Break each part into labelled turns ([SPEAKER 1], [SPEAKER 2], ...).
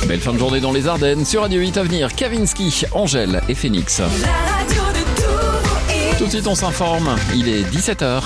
[SPEAKER 1] Belle fin de journée dans les Ardennes. Sur Radio 8 à venir, Kavinsky, Angèle et Phoenix. Tout de suite, on s'informe. Il est 17h.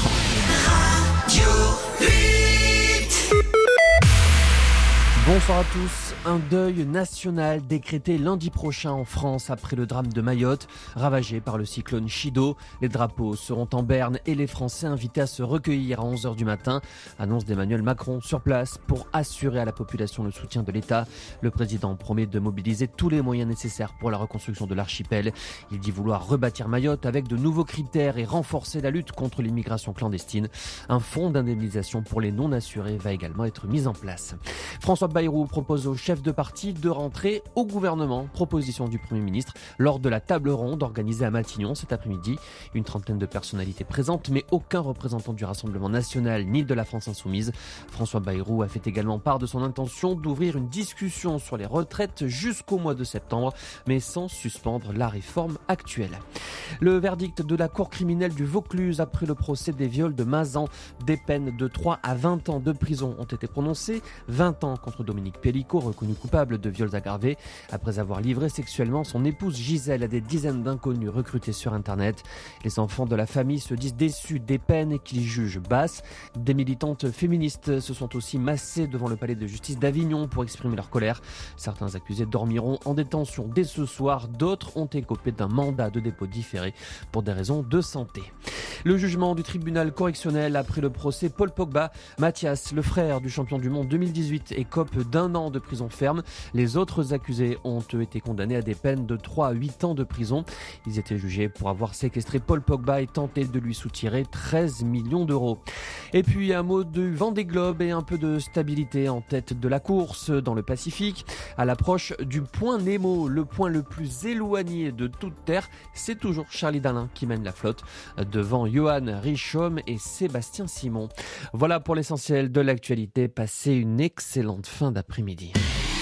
[SPEAKER 2] Bonsoir à tous. Un deuil national décrété lundi prochain en France après le drame de Mayotte, ravagé par le cyclone Chido. Les drapeaux seront en berne et les Français invités à se recueillir à 11h du matin. Annonce d'Emmanuel Macron sur place pour assurer à la population le soutien de l'État. Le président promet de mobiliser tous les moyens nécessaires pour la reconstruction de l'archipel. Il dit vouloir rebâtir Mayotte avec de nouveaux critères et renforcer la lutte contre l'immigration clandestine. Un fonds d'indemnisation pour les non-assurés va également être mis en place. François Bayrou propose au chef de parti de rentrer au gouvernement. Proposition du Premier ministre lors de la table ronde organisée à Matignon cet après-midi. Une trentaine de personnalités présentes, mais aucun représentant du Rassemblement national ni de la France insoumise. François Bayrou a fait également part de son intention d'ouvrir une discussion sur les retraites jusqu'au mois de septembre, mais sans suspendre la réforme actuelle. Le verdict de la Cour criminelle du Vaucluse après le procès des viols de Mazan. Des peines de 3 à 20 ans de prison ont été prononcées. 20 ans contre Dominique Pellicot, reconnu coupable de viols aggravés après avoir livré sexuellement son épouse Gisèle à des dizaines d'inconnus recrutés sur Internet. Les enfants de la famille se disent déçus des peines qu'ils jugent basses. Des militantes féministes se sont aussi massées devant le palais de justice d'Avignon pour exprimer leur colère. Certains accusés dormiront en détention dès ce soir. D'autres ont écopé d'un mandat de dépôt différé pour des raisons de santé. Le jugement du tribunal correctionnel après le procès Paul Pogba. Mathias, le frère du champion du monde 2018, écope d'1 an de prison ferme. Les autres accusés ont été condamnés à des peines de 3 à 8 ans de prison. Ils étaient jugés pour avoir séquestré Paul Pogba et tenté de lui soutirer 13 millions d'euros. Et puis un mot du Vendée Globe et un peu de stabilité en tête de la course dans le Pacifique. À l'approche du point Nemo, le point le plus éloigné de toute terre, c'est toujours Charlie Dalin qui mène la flotte devant Johan Richomme et Sébastien Simon. Voilà pour l'essentiel de l'actualité. Passez une excellente fin d'après-midi.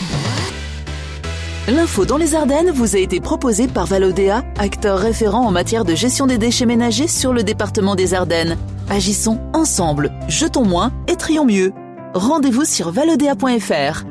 [SPEAKER 3] L'info dans les Ardennes vous a été proposée par Valodea, acteur référent en matière de gestion des déchets ménagers sur le département des Ardennes. Agissons ensemble, jetons moins et trions mieux. Rendez-vous sur valodea.fr.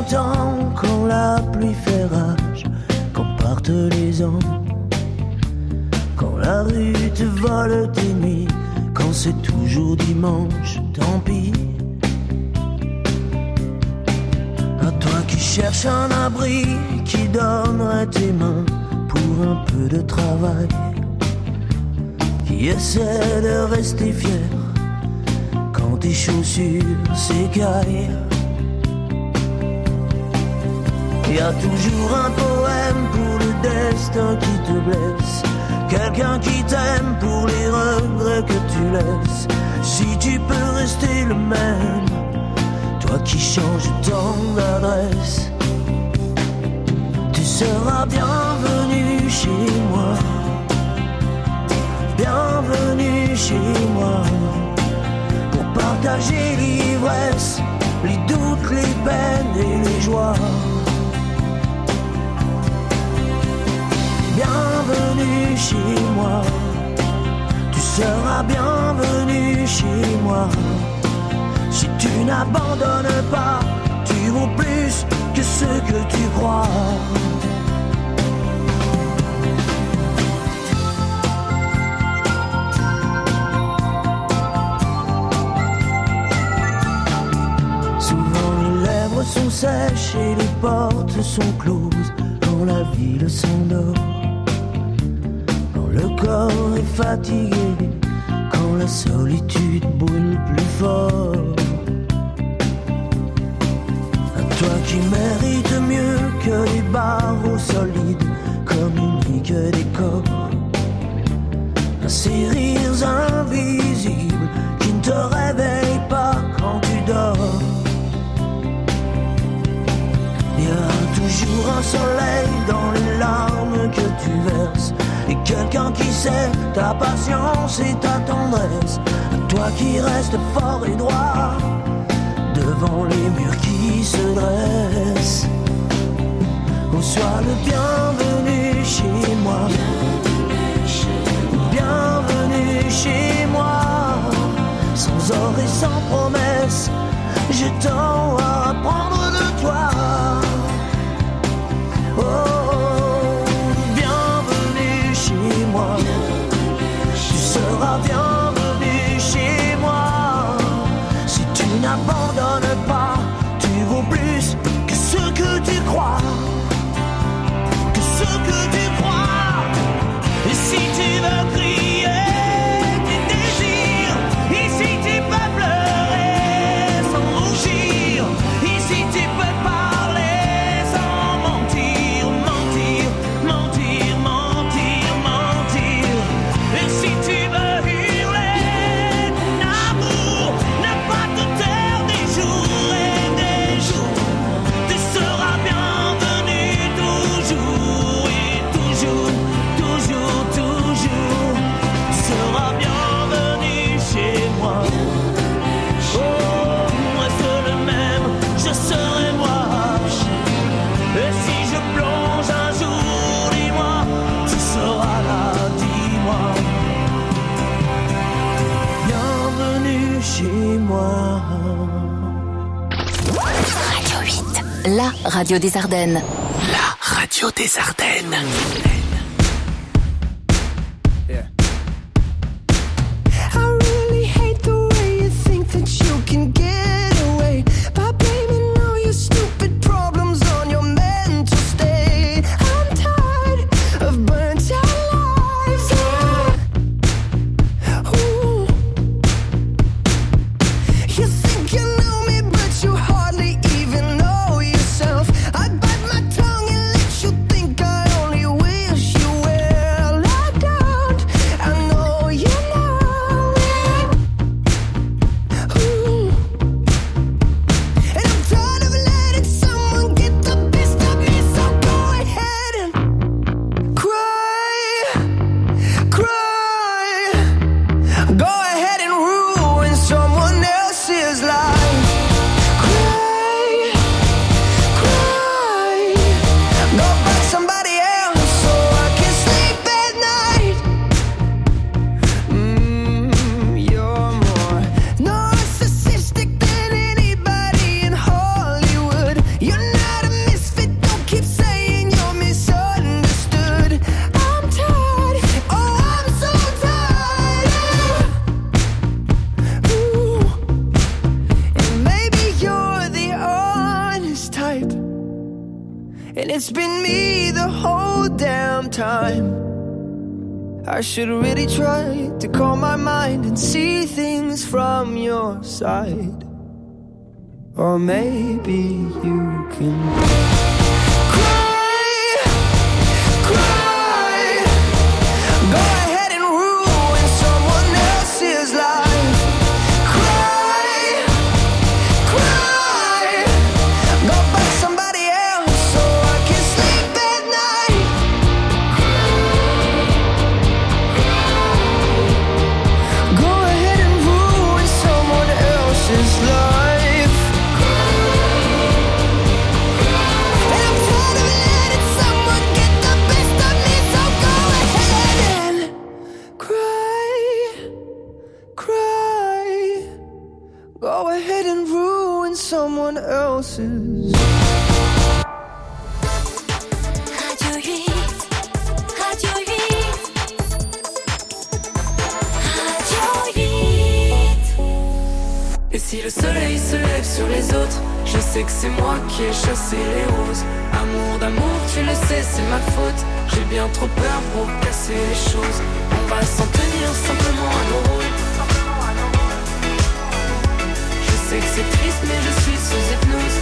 [SPEAKER 4] printemps, quand la pluie fait rage, quand partent les ans, quand la rue te vole tes nuits, quand c'est toujours dimanche, tant pis. À toi qui cherches un abri, qui donnerait tes mains pour un peu de travail, qui essaie de rester fier quand tes chaussures s'écaillent. Y a toujours un poème pour le destin qui te blesse, quelqu'un qui t'aime pour les regrets que tu laisses. Si tu peux rester le même, toi qui changes tant d'adresse, tu seras bienvenu chez moi, bienvenue chez moi, pour partager l'ivresse, les doutes, les peines et les joies. Bienvenue chez moi, tu seras bienvenu chez moi. Si tu n'abandonnes pas, tu vaux plus que ce que tu crois. Sont sèches et les portes sont closes quand la ville s'endort, quand le corps est fatigué, quand la solitude brûle plus fort. À toi qui mérites mieux que les barreaux solides, communiquent des corps, à ces rires invisibles qui ne te réveillent pas quand tu dors. Y a toujours un soleil dans les larmes que tu verses, et quelqu'un qui sait ta patience et ta tendresse. À toi qui restes fort et droit devant les murs qui se dressent. Oh, sois le bienvenu chez moi, bienvenue chez moi, sans or et sans promesse. J'ai tant à apprendre de toi. Oh, bienvenue chez moi, tu seras bienvenue chez moi. Si tu n'abandonnes pas, tu vaux plus que ce que tu crois, que ce que tu crois. Et si tu veux crier tes désirs, ici tu peux pleurer sans rougir, ici tu peux parler sans mentir, mentir, mentir, mentir, mentir. Et si tu veux hurler ton amour, ne pas te taire des jours et des jours, tu seras bienvenu toujours et toujours, toujours, toujours. Tu seras bienvenu chez moi. Oh, reste le même, je serai moi. Et si je plonge un jour, dis-moi, tu seras là, dis-moi. Bienvenue chez moi.
[SPEAKER 3] Radio 8, la radio des Ardennes.
[SPEAKER 5] La radio des Ardennes.
[SPEAKER 6] I really hate the way you think that you can get away by blaming all your stupid problems on your mental state. I'm tired of burnt out lives. Ooh. You think you know me, but you hardly even know yourself. I bite my tongue and let you think I only wish I should really try to calm my mind and see things from your side. Or maybe you can cry, cry. Go ahead and ruin someone else's life. Cry, cry. Go fuck somebody else so I can sleep at night. Go ahead and ruin someone else's life. And I'm tired of letting someone get the best of me, so go ahead and cry, cry. Go ahead and ruin someone else's.
[SPEAKER 7] Radio 8, Radio 8, Radio 8.
[SPEAKER 8] Et si le soleil se lève sur les autres, je sais que c'est moi qui ai chassé les roses. Amour d'amour, tu le sais, c'est ma faute. J'ai bien trop peur pour casser les choses. On va s'en tenir simplement à nos rôles. Je sais que c'est triste, mais je suis sous hypnose.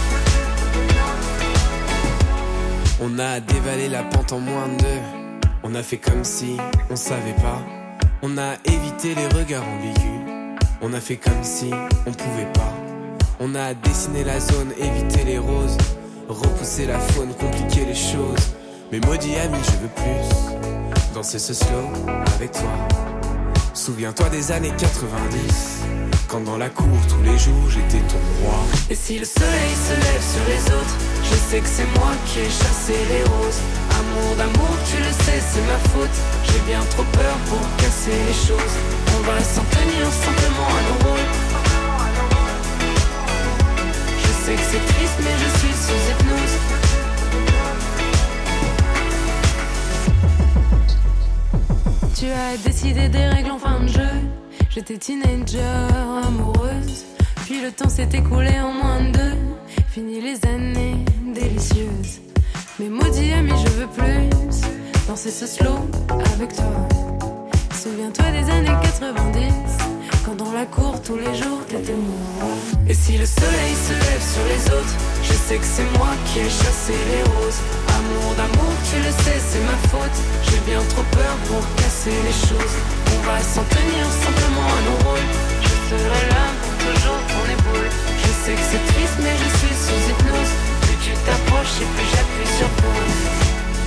[SPEAKER 9] On a dévalé la pente en moins de deux. On a fait comme si on savait pas. On a évité les regards ambigus. On a fait comme si on pouvait pas. On a dessiné la zone, évité les roses. Repousser la faune, compliquer les choses. Mais maudit ami, je veux plus danser ce slow avec toi. Souviens-toi des années 90, quand dans la cour tous les jours j'étais ton roi.
[SPEAKER 8] Et si le soleil se lève sur les autres, je sais que c'est moi qui ai chassé les roses. Amour d'amour, tu le sais, c'est ma faute. J'ai bien trop peur pour casser les choses. On va s'en tenir simplement à nos rôles. Je sais que c'est triste, mais je suis sous hypnose. Tu as décidé des règles en fin de jeu. J'étais teenager, amoureuse. Puis le temps s'est écoulé en moins de deux. Fini les années délicieuses. Mais maudit ami, je veux plus danser ce slow avec toi. Souviens-toi des années 90, quand dans la cour tous les jours t'étais moi. Et si le soleil se lève sur les autres, je sais que c'est moi qui ai chassé les roses. Amour d'amour, tu le sais, c'est ma faute. J'ai bien trop peur pour casser les choses. On va s'en tenir simplement à nos rôles. Je serai là pour toujours ton épaule. Je sais que c'est triste, mais je suis sous hypnose. Plus tu t'approches et plus j'appuie sur pause.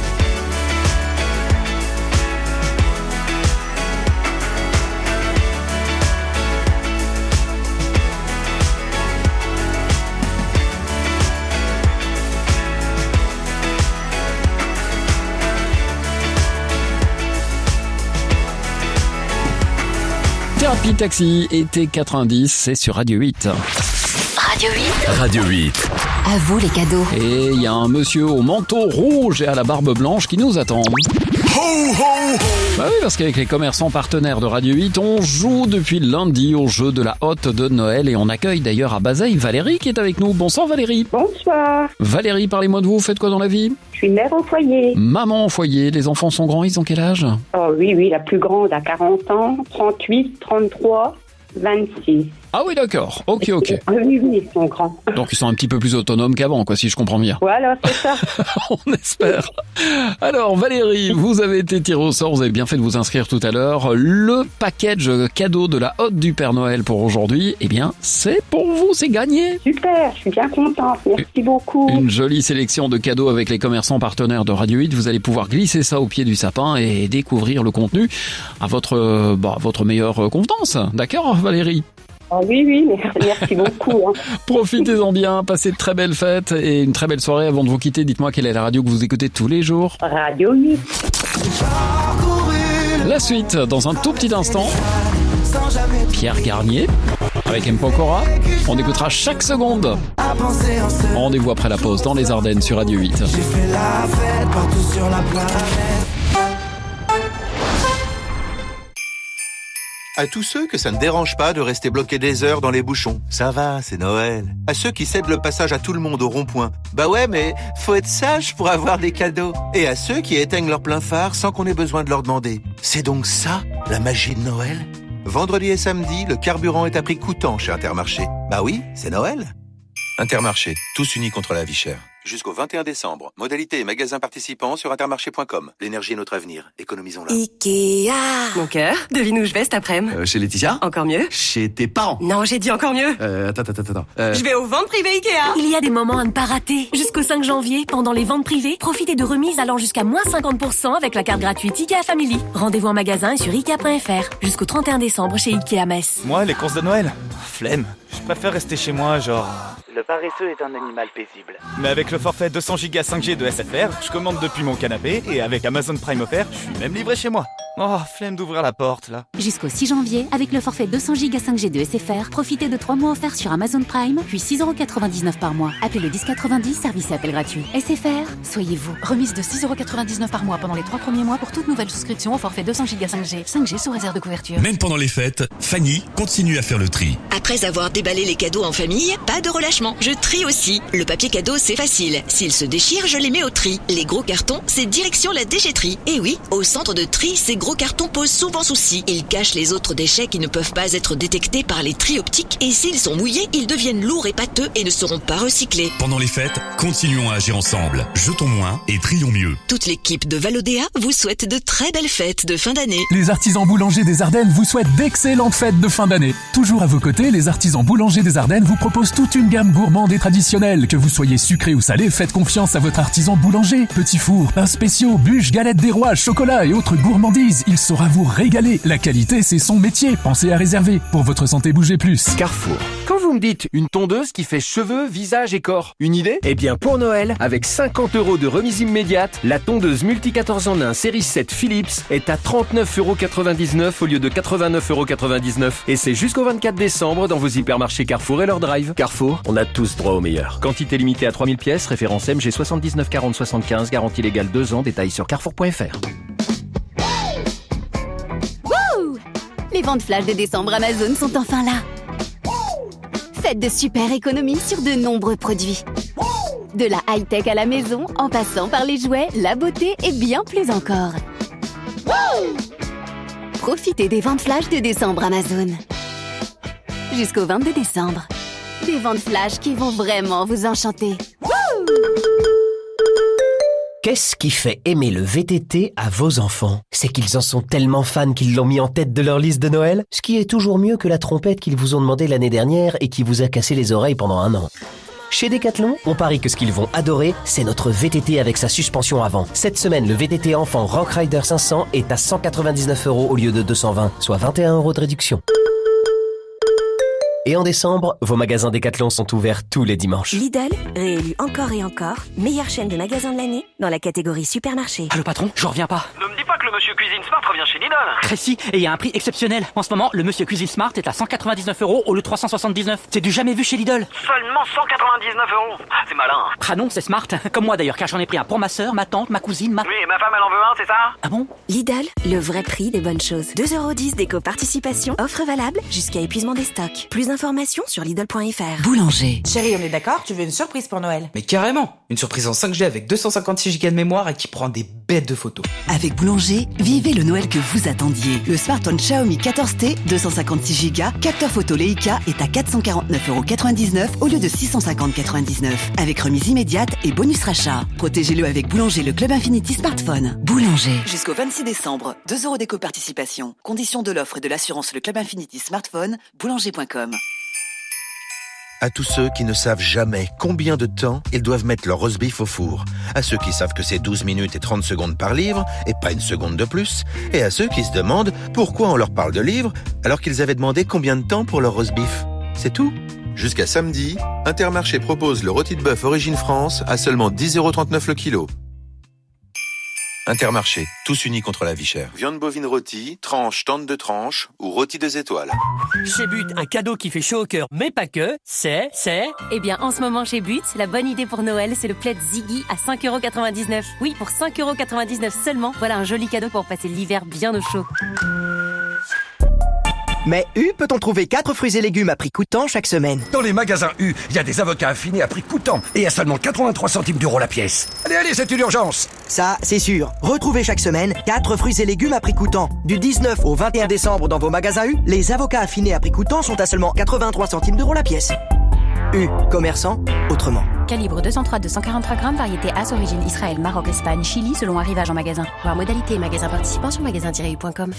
[SPEAKER 1] Thérapie Taxi, été 90, c'est sur Radio 8.
[SPEAKER 7] Radio 8.
[SPEAKER 5] Radio 8.
[SPEAKER 7] À vous les cadeaux.
[SPEAKER 1] Et il y a un monsieur au manteau rouge et à la barbe blanche qui nous attend.
[SPEAKER 5] Ho, ho, ho.
[SPEAKER 1] Bah oui, parce qu'avec les commerçants partenaires de Radio 8, on joue depuis lundi au jeu de la hotte de Noël et on accueille d'ailleurs à Bazeilles Valérie qui est avec nous. Bonsoir Valérie.
[SPEAKER 10] Bonsoir,
[SPEAKER 1] Valérie, parlez-moi de vous, faites quoi dans la vie?
[SPEAKER 10] je suis mère au foyer.
[SPEAKER 1] Maman au foyer, les enfants sont grands, ils ont quel âge?
[SPEAKER 10] Oh oui, la plus grande a 40 ans, 38, 33, 26.
[SPEAKER 1] Ah oui d'accord, ok.
[SPEAKER 10] Ah oui, ils sont grands.
[SPEAKER 1] Donc ils sont un petit peu plus autonomes qu'avant, quoi, si je comprends bien.
[SPEAKER 10] Voilà, c'est ça.
[SPEAKER 1] On espère. Alors Valérie, vous avez été tirée au sort, vous avez bien fait de vous inscrire tout à l'heure. Le package cadeau de la hotte du Père Noël pour aujourd'hui, eh bien c'est pour vous, c'est gagné.
[SPEAKER 10] Super, je suis bien contente, merci beaucoup.
[SPEAKER 1] Une jolie sélection de cadeaux avec les commerçants partenaires de Radio 8. Vous allez pouvoir glisser ça au pied du sapin et découvrir le contenu à votre meilleure convenance. D'accord Valérie?
[SPEAKER 10] Oh oui, merci beaucoup. Hein.
[SPEAKER 1] Profitez-en bien, passez de très belles fêtes et une très belle soirée. Avant de vous quitter, dites-moi quelle est la radio que vous écoutez tous les jours.
[SPEAKER 10] Radio 8.
[SPEAKER 1] La suite, dans un tout petit instant, Pierre Garnier avec M. Pokora. On écoutera chaque seconde. Rendez-vous après la pause dans les Ardennes sur Radio 8.
[SPEAKER 4] J'ai fait la fête partout sur la planète.
[SPEAKER 11] À tous ceux que ça ne dérange pas de rester bloqués des heures dans les bouchons. Ça va, c'est Noël. À ceux qui cèdent le passage à tout le monde au rond-point. Bah ouais, mais faut être sage pour avoir des cadeaux. Et à ceux qui éteignent leur plein phare sans qu'on ait besoin de leur demander. C'est donc ça, la magie de Noël ? Vendredi et samedi, le carburant est à prix coûtant chez Intermarché. Bah oui, c'est Noël. Intermarché, tous unis contre la vie chère. Jusqu'au 21 décembre. Modalités et magasins participants sur intermarché.com. L'énergie est notre avenir. Économisons-la.
[SPEAKER 12] Ikea. Mon cœur, devine où je vais cet après-midi.
[SPEAKER 13] Chez Laetitia.
[SPEAKER 12] Encore mieux.
[SPEAKER 13] Chez tes parents.
[SPEAKER 12] Non, j'ai dit encore mieux.
[SPEAKER 13] Attends.
[SPEAKER 12] Je vais aux ventes privées Ikea.
[SPEAKER 14] Il y a des moments à ne pas rater. Jusqu'au 5 janvier, pendant les ventes privées, profitez de remises allant jusqu'à moins 50% avec la carte gratuite Ikea Family. Rendez-vous en magasin et sur Ikea.fr. Jusqu'au 31 décembre chez Ikea Metz.
[SPEAKER 15] Moi, les courses de Noël, flemme. Je préfère rester chez moi, genre...
[SPEAKER 16] Le paresseux est un animal paisible.
[SPEAKER 15] Mais avec le forfait 200 Go 5G de SFR, je commande depuis mon canapé et avec Amazon Prime offert, je suis même livré chez moi. Oh, flemme d'ouvrir la porte, là.
[SPEAKER 17] Jusqu'au 6 janvier, avec le forfait 200 Go 5G de SFR, profitez de 3 mois offerts sur Amazon Prime, puis 6,99€ par mois. Appelez le 1090, service et appel gratuit. SFR, soyez vous.
[SPEAKER 18] Remise de 6,99€ par mois pendant les 3 premiers mois pour toute nouvelle souscription au forfait 200 Go 5G. 5G sous réserve de couverture.
[SPEAKER 5] Même pendant les fêtes, Fanny continue à faire le tri.
[SPEAKER 19] Après avoir déballé les cadeaux en famille, pas de relâchement. Je trie aussi. Le papier cadeau, c'est facile. S'il se déchire, je les mets au tri. Les gros cartons, c'est direction la déchetterie. Et oui, au centre de tri, ces gros cartons posent souvent souci. Ils cachent les autres déchets qui ne peuvent pas être détectés par les tri optiques. Et s'ils sont mouillés, ils deviennent lourds et pâteux et ne seront pas recyclés.
[SPEAKER 5] Pendant les fêtes, continuons à agir ensemble. Jetons moins et trions mieux.
[SPEAKER 19] Toute l'équipe de Valodéa vous souhaite de très belles fêtes de fin d'année.
[SPEAKER 20] Les artisans boulangers des Ardennes vous souhaitent d'excellentes fêtes de fin d'année. Toujours à vos côtés, les artisans boulangers des Ardennes vous proposent toute une gamme gourmande et traditionnelle. Que vous soyez sucré ou salé, faites confiance à votre artisan boulanger. Petits fours, pains spéciaux, bûches, galettes des rois, chocolat et autres gourmandises. Il saura vous régaler. La qualité, c'est son métier. Pensez à réserver. Pour votre santé, bougez plus.
[SPEAKER 2] Carrefour. Quand vous me dites une tondeuse qui fait cheveux, visage et corps, une idée ? Eh bien pour Noël, avec 50€ de remise immédiate, la tondeuse multi 14 en 1 série 7 Philips est à 39,99€ au lieu de 89,99€. Et c'est jusqu'au 24 décembre dans vos hypermarchés Carrefour et leur drive. Carrefour, on a tous droit au meilleur. Quantité limitée à 3000 pièces, référence MG 79 40 75, garantie légale 2 ans, détails sur carrefour.fr.
[SPEAKER 17] Wouh! Les ventes flash de décembre Amazon sont enfin là. Faites de super économies sur de nombreux produits. De la high-tech à la maison, en passant par les jouets, la beauté et bien plus encore. Profitez des ventes flash de décembre Amazon. Jusqu'au 22 décembre. Des ventes flash qui vont vraiment vous enchanter.
[SPEAKER 21] Qu'est-ce qui fait aimer le VTT à vos enfants ? C'est qu'ils en sont tellement fans qu'ils l'ont mis en tête de leur liste de Noël, ce qui est toujours mieux que la trompette qu'ils vous ont demandé l'année dernière et qui vous a cassé les oreilles pendant 1 an. Chez Decathlon, on parie que ce qu'ils vont adorer, c'est notre VTT avec sa suspension avant. Cette semaine, le VTT enfant Rock Rider 500 est à 199€ au lieu de 220, soit 21€ de réduction. Et en décembre, vos magasins Decathlon sont ouverts tous les dimanches.
[SPEAKER 22] Lidl, réélu encore et encore, meilleure chaîne de magasins de l'année dans la catégorie supermarché.
[SPEAKER 23] Allô patron, je reviens pas.
[SPEAKER 16] Ne me dis pas que le monsieur Cuisine Smart revient chez Lidl.
[SPEAKER 23] Précis, et il y a un prix exceptionnel. En ce moment, le monsieur Cuisine Smart est à 199€ au lieu de 379. C'est du jamais vu chez Lidl.
[SPEAKER 16] Seulement 199€. C'est malin.
[SPEAKER 23] Ah non, c'est smart. Comme moi d'ailleurs, car j'en ai pris un pour ma sœur, ma tante, ma cousine,
[SPEAKER 16] Oui, ma femme elle en veut un, c'est ça ?
[SPEAKER 23] Ah bon ?
[SPEAKER 22] Lidl, le vrai prix des bonnes choses. 2,10€ d'éco-participation, offre valable jusqu'à épuisement des stocks. Plus d'informations sur Lidl.fr.
[SPEAKER 24] Boulanger. Chérie, on est d'accord, tu veux une surprise pour Noël ?
[SPEAKER 25] Mais carrément. Une surprise en 5G avec 256 Go de mémoire et qui prend des bêtes de photos.
[SPEAKER 24] Avec Boulanger, vivez le Noël que vous attendiez. Le smartphone Xiaomi 14T, 256 Go, capteur photo Leica est à 449,99€ au lieu de 650,99€. Avec remise immédiate et bonus rachat. Protégez-le avec Boulanger, le Club Infinity Smartphone. Boulanger. Jusqu'au 26 décembre, 2€ d'éco-participation. Conditions de l'offre et de l'assurance le Club Infinity Smartphone, boulanger.com.
[SPEAKER 11] À tous ceux qui ne savent jamais combien de temps ils doivent mettre leur roast beef au four. À ceux qui savent que c'est 12 minutes et 30 secondes par livre, et pas une seconde de plus. Et à ceux qui se demandent pourquoi on leur parle de livres, alors qu'ils avaient demandé combien de temps pour leur roast beef. C'est tout. Jusqu'à samedi, Intermarché propose le rôti de bœuf Origine France à seulement 10,39€ le kilo. Intermarché, tous unis contre la vie chère. Viande bovine rôtie, tranche, tente de tranche ou rôti 2 étoiles.
[SPEAKER 26] Chez But, un cadeau qui fait chaud au cœur, mais pas que, c'est...
[SPEAKER 14] Eh bien, en ce moment chez But, la bonne idée pour Noël, c'est le plaid Ziggy à 5,99€. Oui, pour 5,99€ seulement, voilà un joli cadeau pour passer l'hiver bien au chaud.
[SPEAKER 3] Mais U peut-on trouver 4 fruits et légumes à prix coûtant chaque semaine?
[SPEAKER 6] Dans les magasins U, il y a des avocats affinés à prix coûtant et à seulement 83 centimes d'euros la pièce. Allez, c'est une urgence.
[SPEAKER 3] Ça, c'est sûr. Retrouvez chaque semaine 4 fruits et légumes à prix coûtant. Du 19 au 21 décembre dans vos magasins U, les avocats affinés à prix coûtant sont à seulement 83 centimes d'euros la pièce. U, commerçant, autrement.
[SPEAKER 7] Calibre 203-243 grammes, variété As, origine Israël, Maroc, Espagne, Chili, selon arrivage en magasin. Voir modalité et magasin participant sur magasin-u.com.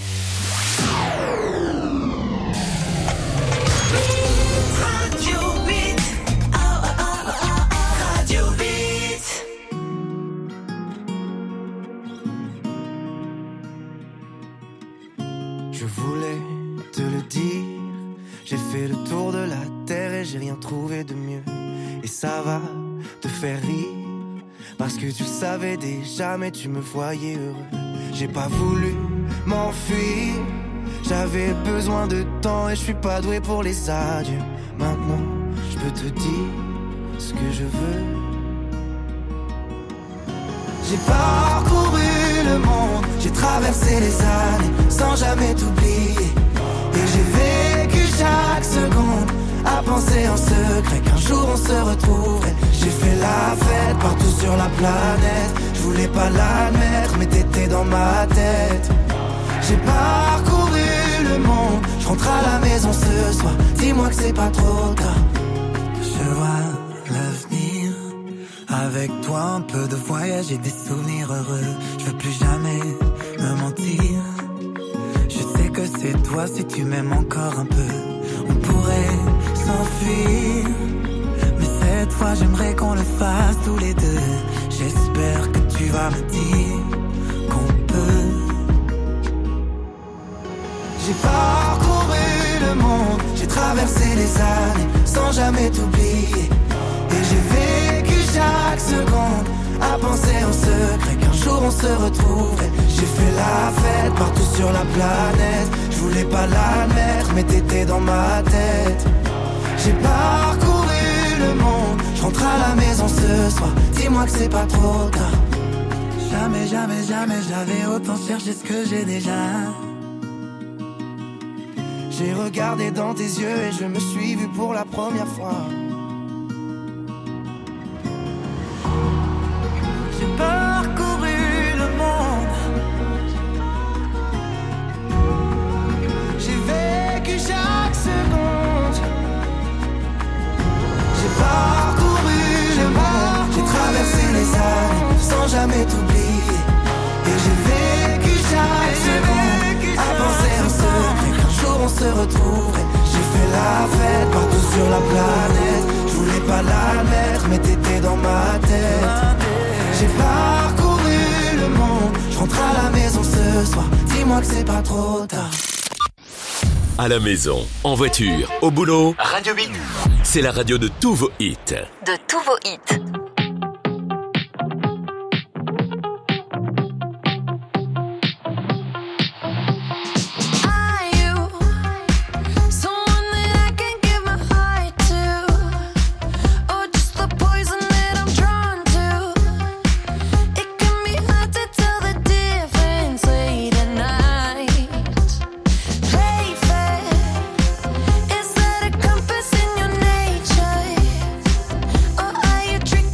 [SPEAKER 8] Je voulais te le dire, j'ai fait le tour de la terre et j'ai rien trouvé de mieux. Et ça va te faire rire, parce que tu le savais déjà mais tu me voyais heureux. J'ai pas voulu m'enfuir, j'avais besoin de temps et je suis pas doué pour les adieux. Maintenant je peux te dire ce que je veux. J'ai parcouru le monde, j'ai traversé les années sans jamais t'oublier. Et j'ai vécu chaque seconde à penser en secret qu'un jour on se retrouverait. J'ai fait la fête partout sur la planète, je voulais pas l'admettre mais t'étais dans ma tête. J'ai parcouru le monde, je rentre à la maison ce soir, dis-moi que c'est pas trop tard. Je vois l'avenir, avec toi un peu de voyage et des souvenirs heureux. Je veux plus jamais me mentir, je sais que c'est toi si tu m'aimes encore un peu. On pourrait s'enfuir, mais cette fois j'aimerais qu'on le fasse tous les deux. J'espère que tu vas me dire qu'on peut. J'ai parcouru le monde, j'ai traversé les années sans jamais t'oublier. Et j'ai vécu chaque seconde à penser en secret qu'un jour on se retrouverait. J'ai fait la fête partout sur la planète, je voulais pas l'admettre mais t'étais dans ma tête. J'ai parcouru le monde, je rentre à la maison ce soir, dis-moi que c'est pas trop tard. Jamais, jamais, jamais j'avais autant cherché ce que j'ai déjà. J'ai regardé dans tes yeux et je me suis vu pour la première fois. J'ai parcouru le monde, j'ai vécu chaque seconde. J'ai parcouru le monde, j'ai traversé les années sans jamais t'oublier. Et j'ai vécu chaque seconde à penser en secret qu'un jour on se retrouverait. J'ai fait la fête partout sur la planète, je voulais pas l'admettre mais t'étais dans ma tête. J'ai parcouru le monde, je rentre à la maison ce soir, dis-moi que c'est pas trop tard.
[SPEAKER 9] À la maison, en voiture, au boulot, Radio Beat. C'est la radio de tous vos hits.
[SPEAKER 22] De tous vos hits.
[SPEAKER 4] Trick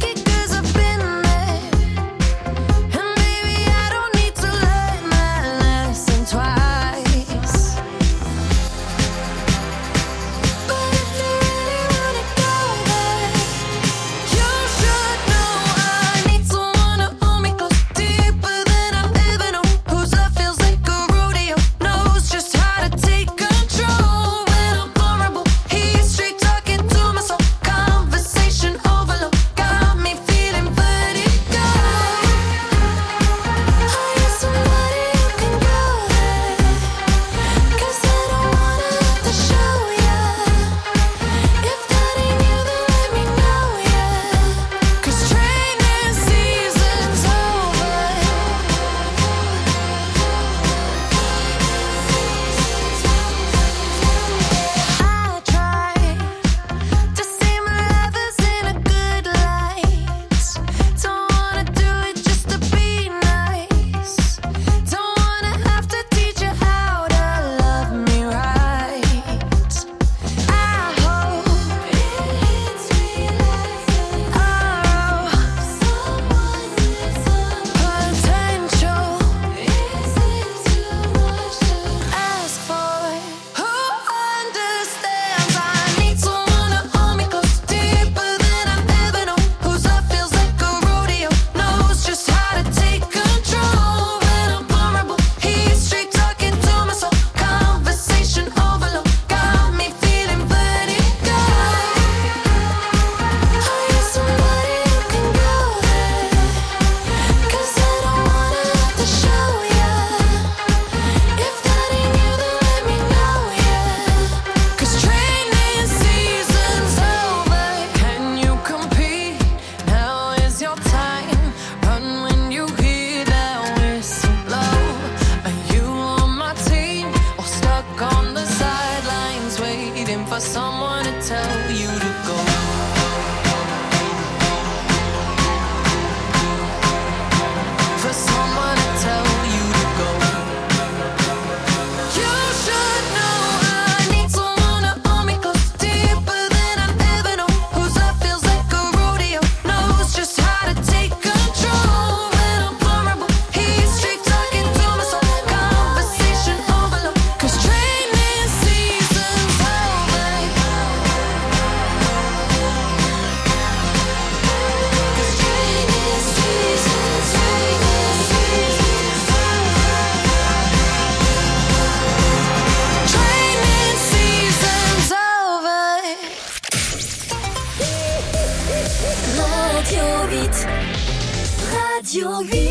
[SPEAKER 4] Radio 8.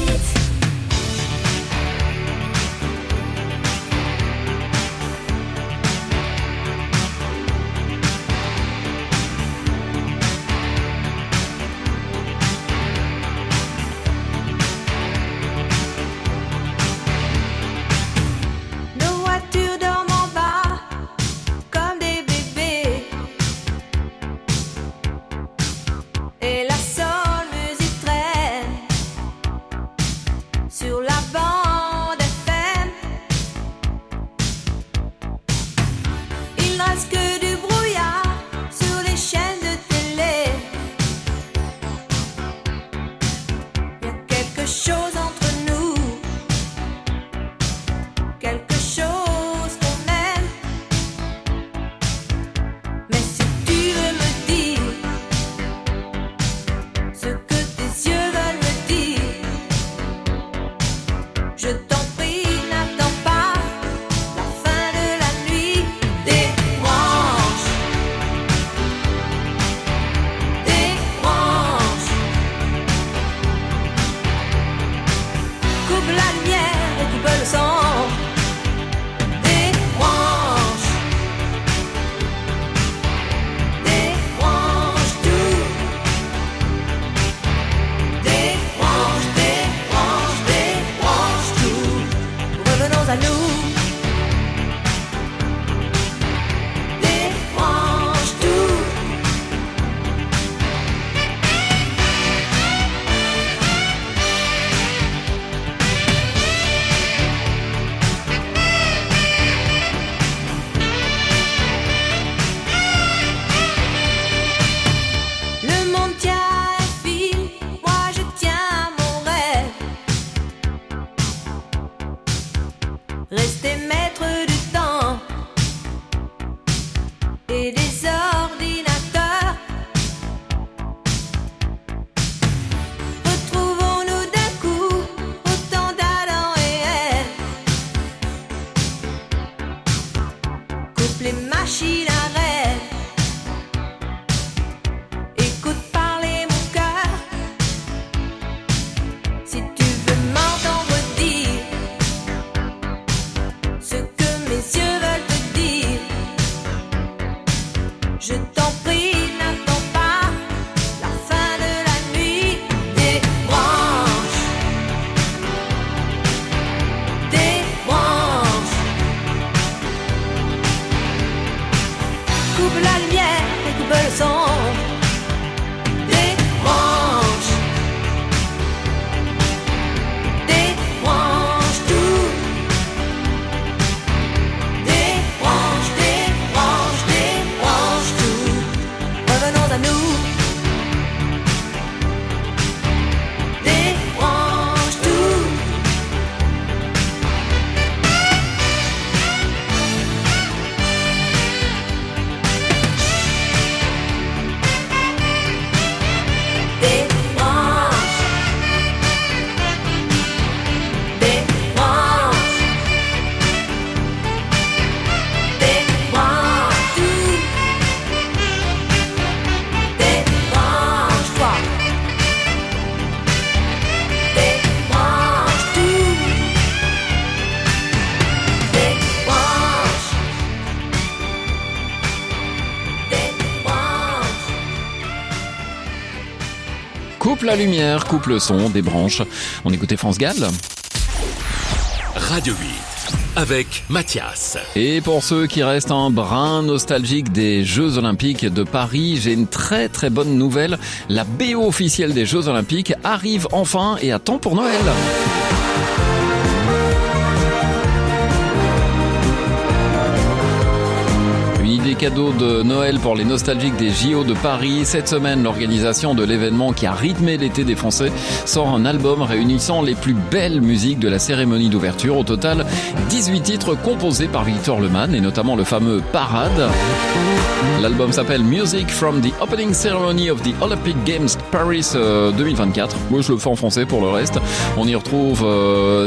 [SPEAKER 1] Coupe la lumière, coupe le son, des branches. On écoutait France Gall.
[SPEAKER 9] Radio 8, avec Mathias.
[SPEAKER 1] Et pour ceux qui restent un brin nostalgique des Jeux Olympiques de Paris, j'ai une très très bonne nouvelle. La BO officielle des Jeux Olympiques arrive enfin et à temps pour Noël. Des cadeaux de Noël pour les nostalgiques des JO de Paris. Cette semaine, l'organisation de l'événement qui a rythmé l'été des Français sort un album réunissant les plus belles musiques de la cérémonie d'ouverture. Au total, 18 titres composés par Victor Lemagne et notamment le fameux Parade. L'album s'appelle Music from the Opening Ceremony of the Olympic Games Paris 2024. Moi, je le fais en français pour le reste. On y retrouve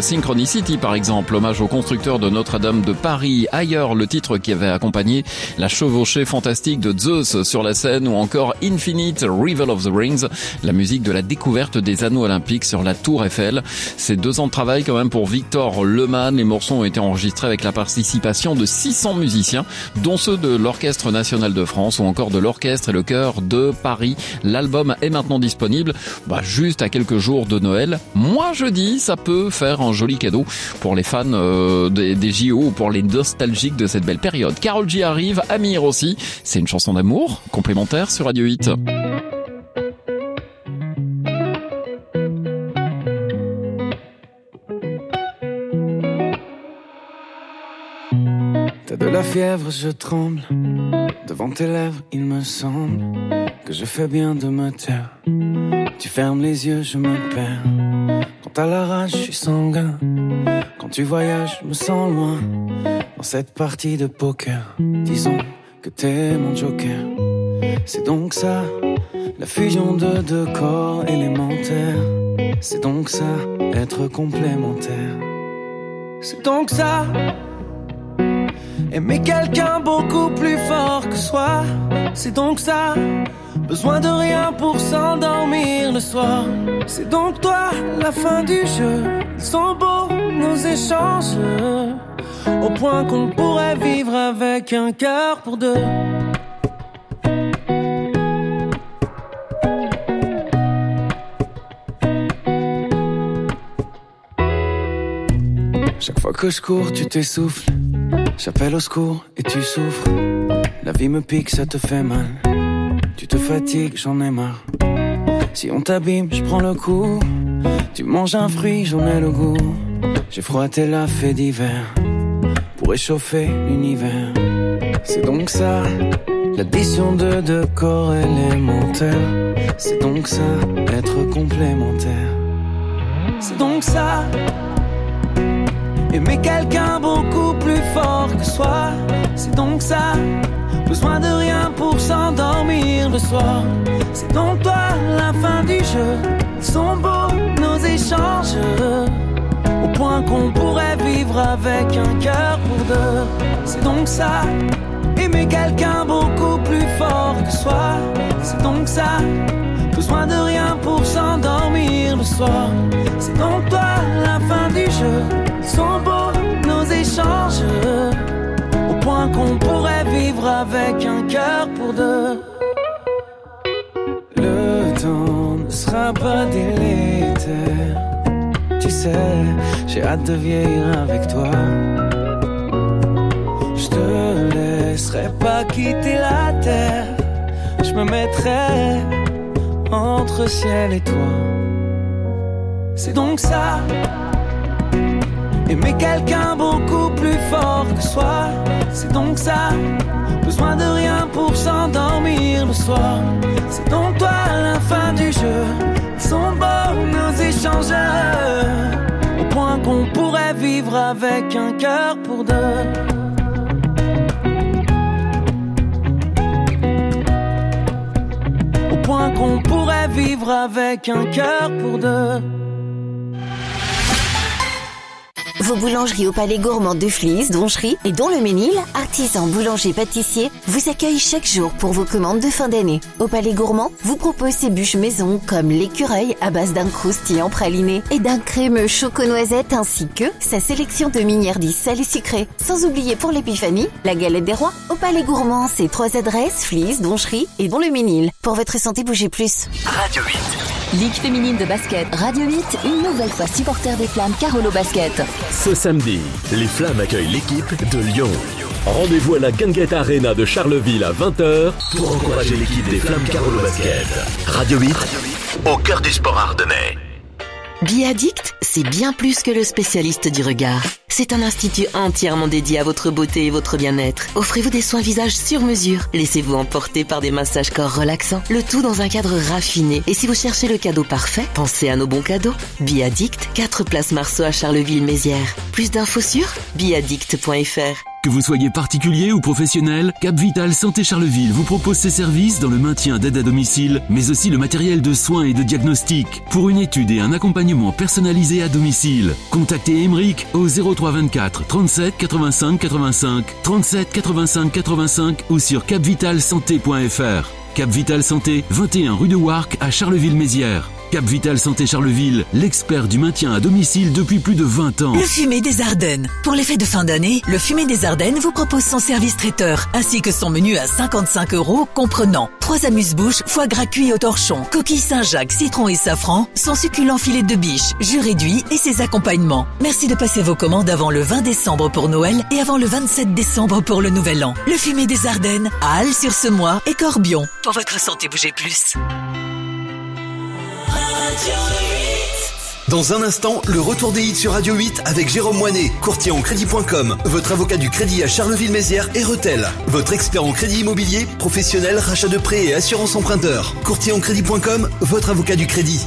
[SPEAKER 1] Synchronicity par exemple, hommage au constructeur de Notre-Dame de Paris. Ailleurs, le titre qui avait accompagné la chevauchée fantastique de Zeus sur la scène ou encore Infinite Rival of the Rings, la musique de la découverte des anneaux olympiques sur la Tour Eiffel. C'est 2 ans de travail quand même pour Victor Lehmann. Les morceaux ont été enregistrés avec la participation de 600 musiciens, dont ceux de l'Orchestre National de France ou encore de l'Orchestre et le Chœur de Paris. L'album est maintenant disponible, juste à quelques jours de Noël. Moi je dis, ça peut faire un joli cadeau pour les fans des JO ou pour les nostalgiques de cette belle période. Karol G arrive, Amir aussi. C'est une chanson d'amour complémentaire sur Radio 8.
[SPEAKER 5] T'as de la fièvre, je tremble. Devant tes lèvres, il me semble que je fais bien de me taire. Tu fermes les yeux, je me perds. Quand t'as la rage, je suis sanguin. Quand tu voyages, je me sens loin. Dans cette partie de poker, disons que t'es mon joker. C'est donc ça, la fusion de 2 corps élémentaires. C'est donc ça, être complémentaire. C'est donc ça, aimer quelqu'un beaucoup plus fort que soi. C'est donc ça, besoin de rien pour s'endormir le soir. C'est donc toi, la fin du jeu. Ils sont beaux, nos échanges, au point qu'on pourrait vivre avec un cœur pour 2. Chaque fois que je cours, tu t'essouffles. J'appelle au secours et tu souffres. La vie me pique, ça te fait mal. Tu te fatigues, j'en ai marre. Si on t'abîme, je prends le coup. Tu manges un fruit, j'en ai le goût. J'ai froissé la fée d'hiver pour réchauffer l'univers. C'est donc ça, l'addition de 2 corps élémentaires. C'est donc ça, être complémentaire. C'est donc ça, aimer quelqu'un beaucoup plus fort que soi. C'est donc ça, besoin de rien pour s'endormir le soir. C'est donc toi, la fin du jeu. Ils sont beaux, nos échanges, au point qu'on pourrait vivre avec un cœur pour 2. C'est donc ça, aimer quelqu'un beaucoup plus fort que soi. C'est donc ça, besoin de rien pour s'endormir le soir. C'est donc toi, la fin du jeu. Ils sont beaux, nos échanges, au point qu'on pourrait vivre avec un cœur pour 2. Le temps ne sera pas délétère. Tu sais, j'ai hâte de vieillir avec toi. Je te laisserai pas quitter la terre. Je me mettrai entre ciel et toi. C'est donc ça, aimer quelqu'un beaucoup plus fort que soi. C'est donc ça, besoin de rien pour s'endormir le soir. C'est donc toi, la fin du jeu. Ils sont beaux, nos échanges, au point qu'on pourrait vivre avec un cœur pour 2. Au point qu'on pourrait vivre avec un cœur pour 2.
[SPEAKER 10] Vos boulangeries au Palais Gourmand de Flies, Donchery et Don le Ménil, artisans, boulangers, pâtissiers, vous accueillent chaque jour pour vos commandes de fin d'année. Au Palais Gourmand, vous propose ces bûches maison comme l'écureuil à base d'un croustillant praliné et d'un crémeux choco-noisette ainsi que sa sélection de mignardises salées sucrées. Sans oublier pour l'épiphanie, la galette des rois. Au Palais Gourmand, c'est 3 adresses, Flies, Donchery et Don le Ménil. Pour votre santé, bougez plus.
[SPEAKER 9] Radio 8.
[SPEAKER 10] Ligue féminine de basket. Radio 8, une nouvelle fois supporter des Flammes Carolo Basket.
[SPEAKER 9] Ce samedi, les Flammes accueillent l'équipe de Lyon. Rendez-vous à la Guinguette Arena de Charleville à 20h pour encourager l'équipe des Flammes Carolo Basket. Radio 8, au cœur du sport ardennais.
[SPEAKER 24] Biaddict, c'est bien plus que le spécialiste du regard. C'est un institut entièrement dédié à votre beauté et votre bien-être. Offrez-vous des soins visage sur mesure. Laissez-vous emporter par des massages corps relaxants. Le tout dans un cadre raffiné. Et si vous cherchez le cadeau parfait, pensez à nos bons cadeaux. Biaddict, 4 places Marceau à Charleville-Mézières. Plus d'infos sur biaddict.fr.
[SPEAKER 9] Que
[SPEAKER 12] Que vous soyez particulier ou professionnel, Capvital Santé Charleville vous propose ses services dans le maintien d'aide à domicile, mais aussi le matériel de soins et de diagnostic pour une étude et un accompagnement personnalisé à domicile. Contactez Emeric au 03 24 37 85 85 37 85 85 ou sur capvitalsanté.fr. Capvital Santé, 21 rue de Warcq à Charleville-Mézières. Capvital Santé Charleville, l'expert du maintien à domicile depuis plus de 20 ans.
[SPEAKER 13] Le Fumet des Ardennes. Pour les fêtes de fin d'année, le Fumet des Ardennes vous propose son service traiteur, ainsi que son menu à 55 € comprenant 3 amuse-bouches, foie gras cuit au torchon, coquille Saint-Jacques, citron et safran, son succulent filet de biche, jus réduit et ses accompagnements. Merci de passer vos commandes avant le 20 décembre pour Noël et avant le 27 décembre pour le Nouvel An. Le Fumet des Ardennes, à Halle-sur-Semois et Corbion. Pour votre santé, bougez plus.
[SPEAKER 15] Dans un instant, le retour des hits sur Radio 8 avec Jérôme Moinet, courtier en crédit.com, votre avocat du crédit à Charleville-Mézières et Rethel, votre expert en crédit immobilier, professionnel, rachat de prêts et assurance emprunteur. Courtier en crédit.com, votre avocat du crédit.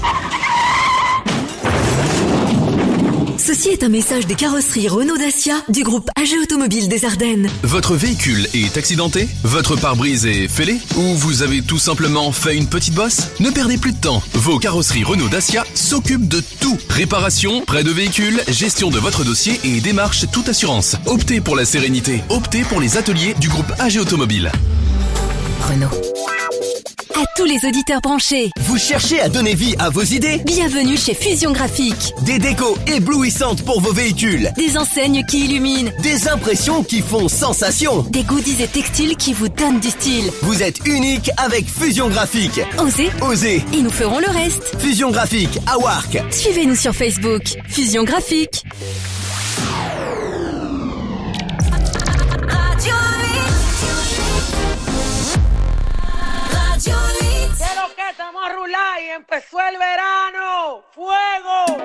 [SPEAKER 13] Ceci est un message des carrosseries Renault Dacia du groupe AG Automobile des Ardennes.
[SPEAKER 18] Votre véhicule est accidenté? Votre pare-brise est fêlé? Ou vous avez tout simplement fait une petite bosse? Ne perdez plus de temps. Vos carrosseries Renault Dacia s'occupent de tout. Réparation, prêt de véhicule, gestion de votre dossier et démarche toute assurance. Optez pour la sérénité. Optez pour les ateliers du groupe AG Automobile.
[SPEAKER 13] Renault. À tous les auditeurs branchés.
[SPEAKER 15] Vous cherchez à donner vie à vos idées?
[SPEAKER 13] Bienvenue chez Fusion Graphique.
[SPEAKER 15] Des décos éblouissantes pour vos véhicules.
[SPEAKER 13] Des enseignes qui illuminent.
[SPEAKER 15] Des impressions qui font sensation.
[SPEAKER 13] Des goodies et textiles qui vous donnent du style.
[SPEAKER 15] Vous êtes unique avec Fusion Graphique.
[SPEAKER 13] Osez.
[SPEAKER 15] Osez.
[SPEAKER 13] Et nous ferons le reste.
[SPEAKER 15] Fusion Graphique à Warcq.
[SPEAKER 13] Suivez-nous sur Facebook. Fusion Graphique.
[SPEAKER 19] Quiero que estamos a rular y empezó el verano. ¡Fuego!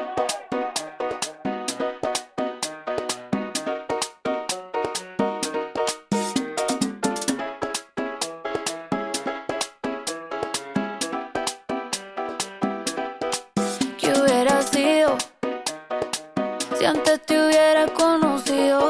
[SPEAKER 20] ¿Qué hubiera sido si antes te hubiera conocido?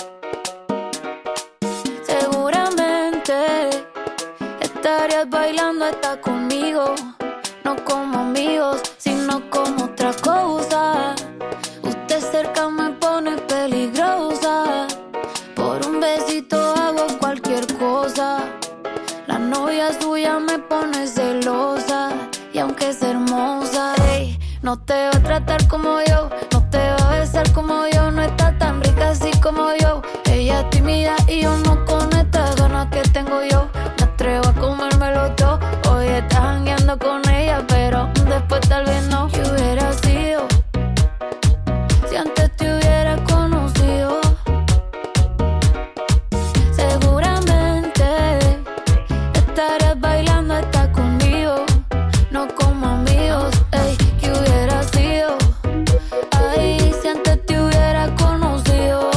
[SPEAKER 20] Seguramente estarías bailando hasta conmigo, no como amigos, sino como otra cosa. Usted cerca me pone peligrosa, por un besito hago cualquier cosa. La novia suya me pone celosa, y aunque es hermosa, ey, no te va a tratar como yo, no te va a besar como yo, no está tan rica así como yo. Ella es tímida y yo no con estas ganas que tengo yo. Me atrevo a comérmelo todo. Hoy estás jangueando con ella, pero después tal vez no. ¿Qué hubiera sido si antes te hubiera conocido? Seguramente estarías bailando hasta conmigo, no como amigos. Ey, ¿qué hubiera sido? Ay, si antes te hubiera conocido.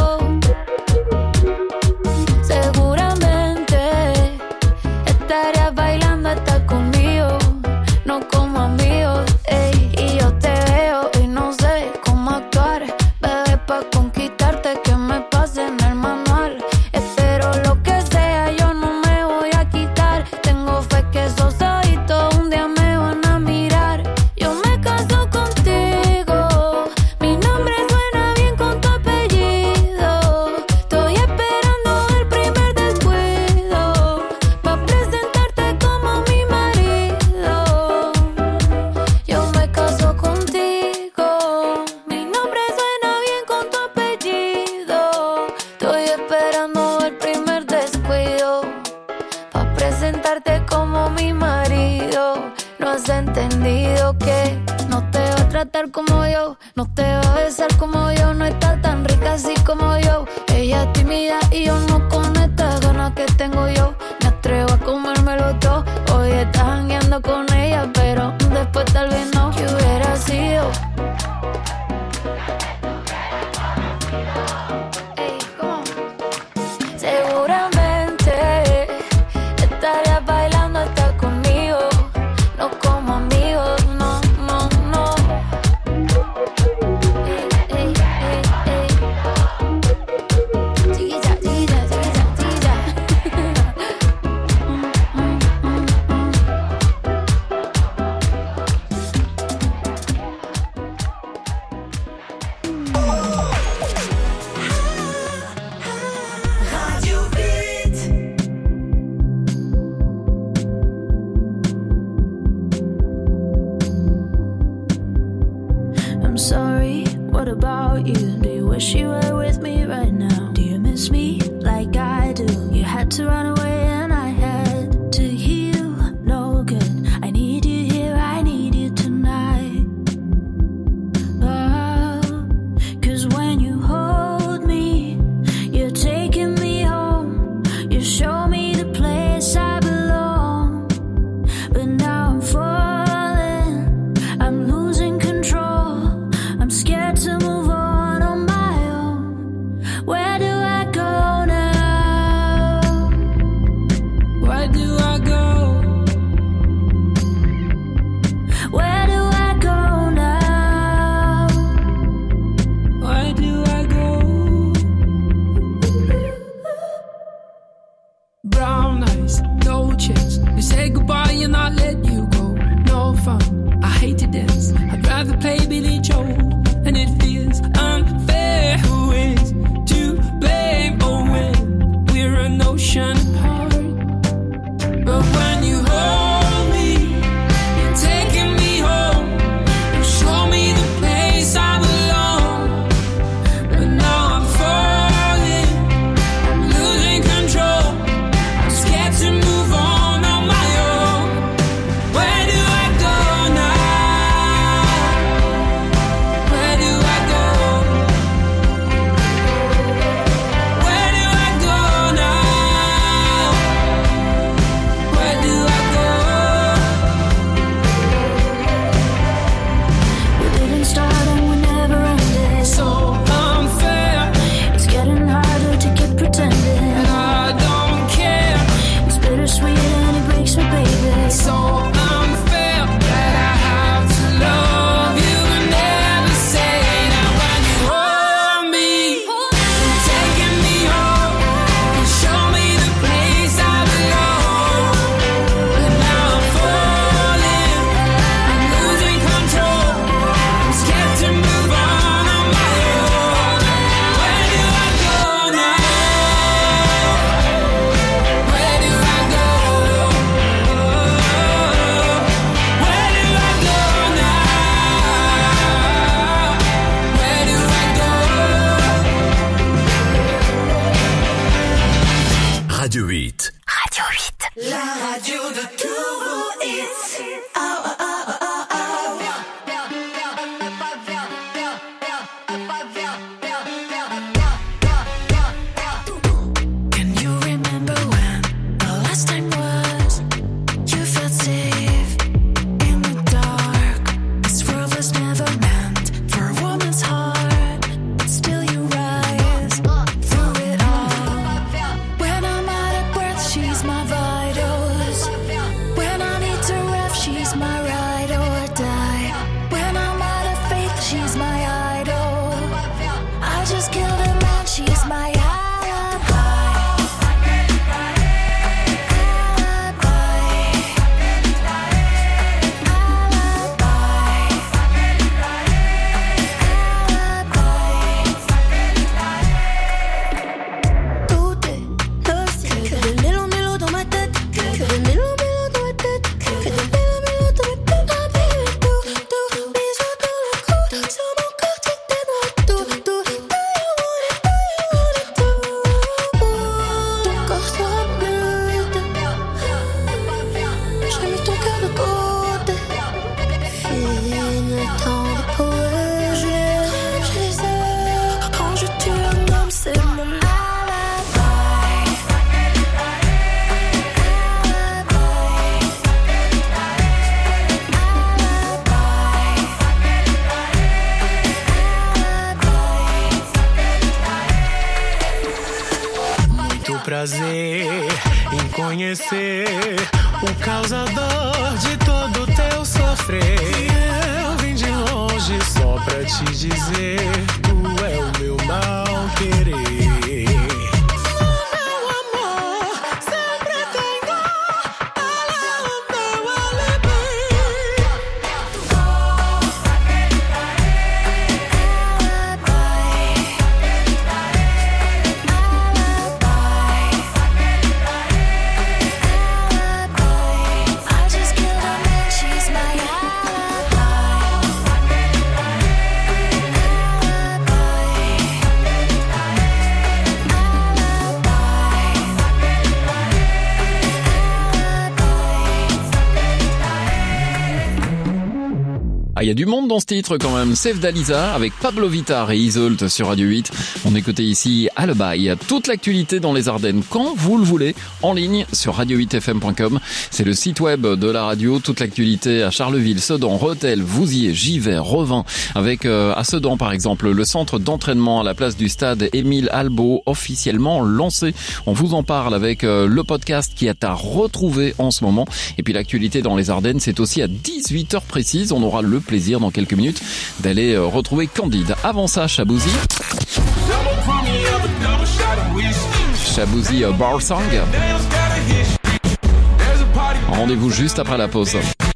[SPEAKER 20] Seguramente estarías bailando hasta conmigo, no como amigos. Ey, y yo te veo y no sé cómo actuar, bebé, pa' conquistarte que me pase en el manual. Espero lo que sea, yo no me voy a quitar. Tengo fe que esos ojitos un día me van a mirar. Yo me caso contigo, mi nombre suena bien con tu apellido. Estoy esperando el primer descuido pa' presentarte como mi marido. Yo me caso contigo, mi nombre suena bien con tu apellido. Estoy esperando el primer descuido pa' presentarte como mi marido. No has entendido que no te va a tratar como yo, no te va a besar como yo, no está tan rica así como yo. Ella es tímida y yo no con estas ganas que tengo yo. Me atrevo a comérmelo todo. Hoy estás jangueando con ella, pero después tal vez no. ¿Qué hubiera sido? Ey, ¿cómo? Seguramente estarías bailando hasta conmigo, no como amigos, no, no, no. Ey, ey, ey, ey. Chiquita, chiquita. miss me like I do. You had to run away and I had to heal. No good. I need you here, I need you tonight. Oh, 'cause when you hold me, you're taking me home. You show me the place I belong. But now I'm falling, I'm losing control. I'm scared to move on my own. Where do I go now? Where do I go? Where do I go now? Where do I go?
[SPEAKER 5] Brown eyes, no chance. You say goodbye and I let you go. No fun, I hate to dance. I'd rather play Billy Joe. And it feels unfair. Who is to blame? Oh, when we're an ocean apart. But when you hold me, you're taking me home. You show me the place I belong. But now I'm falling, I'm losing control. I'm scared to move on my own. Where do I go now? Where do I go? Where do I go now? Where do I go?
[SPEAKER 20] We didn't start and we never ended.
[SPEAKER 5] So unfair,
[SPEAKER 20] It's getting harder to keep pretending.
[SPEAKER 5] and I don't care.
[SPEAKER 20] It's bittersweet and it breaks me, baby.
[SPEAKER 5] So unfair that I have to love you and never say that. When you hold me, you're taking me home. You show me the place I belong. But now I'm falling, I'm losing control. I'm scared to move on my own. Where do I go now? Where do I go? Where do I go now? Where do I go?
[SPEAKER 9] Radio 8.
[SPEAKER 8] Radio 8. La radio de tous vos hits. Oh, oh, oh, oh, oh,
[SPEAKER 20] Can you remember when the last time was? You felt safe in the dark. This world was never meant for a woman's heart, but still you rise through it all. When I'm out of breath, she's my vitals. When I need to rest, she's my ride or die. When I'm out of faith, she's my idol. I just killed a man, she's my alibi. Tout est nocif. Que des mélos dans ma tête. Que des mélos dans ma tête. Que des mélos dans ma tête. Ah, baby, tout, bisous dans le cou. Sur mon corps, tu t'es noir. Tout, do you want it, tout. Ton corps sera brut. J'ai mis ton cœur de côté. Fini le temps de poète. J'ai les heures. Quand je tue un homme, c'est mon alibi.
[SPEAKER 2] Muito prazer em conhecer o causador de todo teu sofrer. Eu vim de longe só pra te dizer, tu é o meu mal querer. Meu amor, sempre tenho ela é o meu alibi.
[SPEAKER 20] I just killed a man, she's my alibi.
[SPEAKER 1] Ah, il y a du monde dans ce titre quand même. Save Dalisa avec Pablo Vittar et Isolt sur Radio 8. On écoutait ici à le bail. Toute l'actualité dans les Ardennes quand vous le voulez, en ligne sur radio8fm.com. C'est le site web de la radio. Toute l'actualité à Charleville, Sedan, Rethel, Vouziers, Givet, Revin. Avec à Sedan par exemple, le centre d'entraînement à la place du stade Émile Albo officiellement lancé. On vous en parle avec le podcast qui est à retrouver en ce moment. Et puis l'actualité dans les Ardennes, c'est aussi à 18h précise. On aura le plaisir dans quelques minutes d'aller retrouver Candide. Avant ça, Chabouzy Barsang. Rendez-vous juste après la pause.